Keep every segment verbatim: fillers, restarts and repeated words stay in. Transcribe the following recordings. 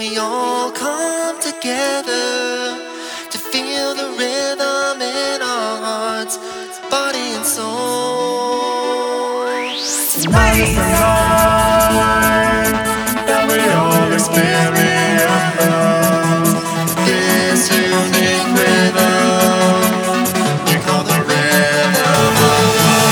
we all come together to feel the rhythm in our hearts, body and soul. Tonight is the night that we all experience This unique rhythm we call the rhythm of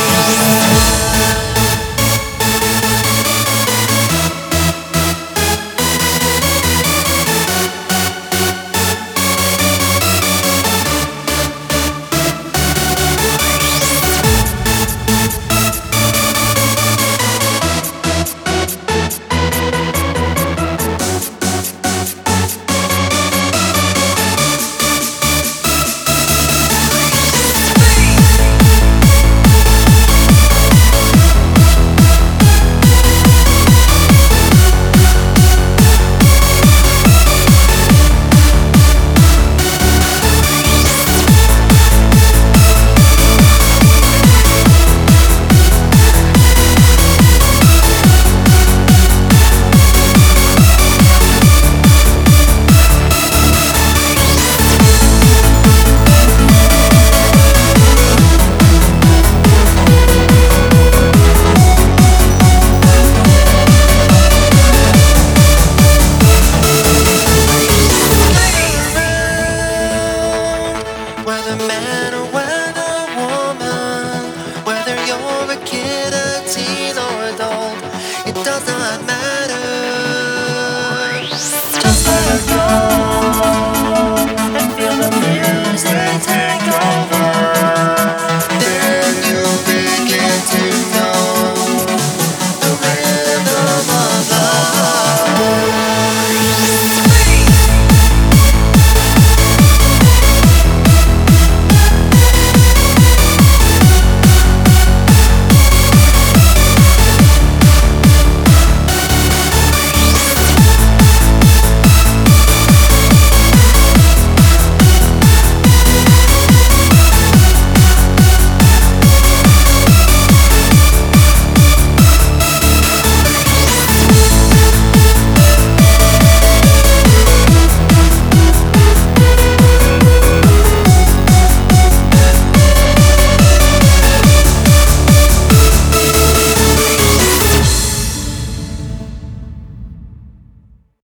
whether man or whether woman, whether you're a kid, a teen, or adult, it does not matter.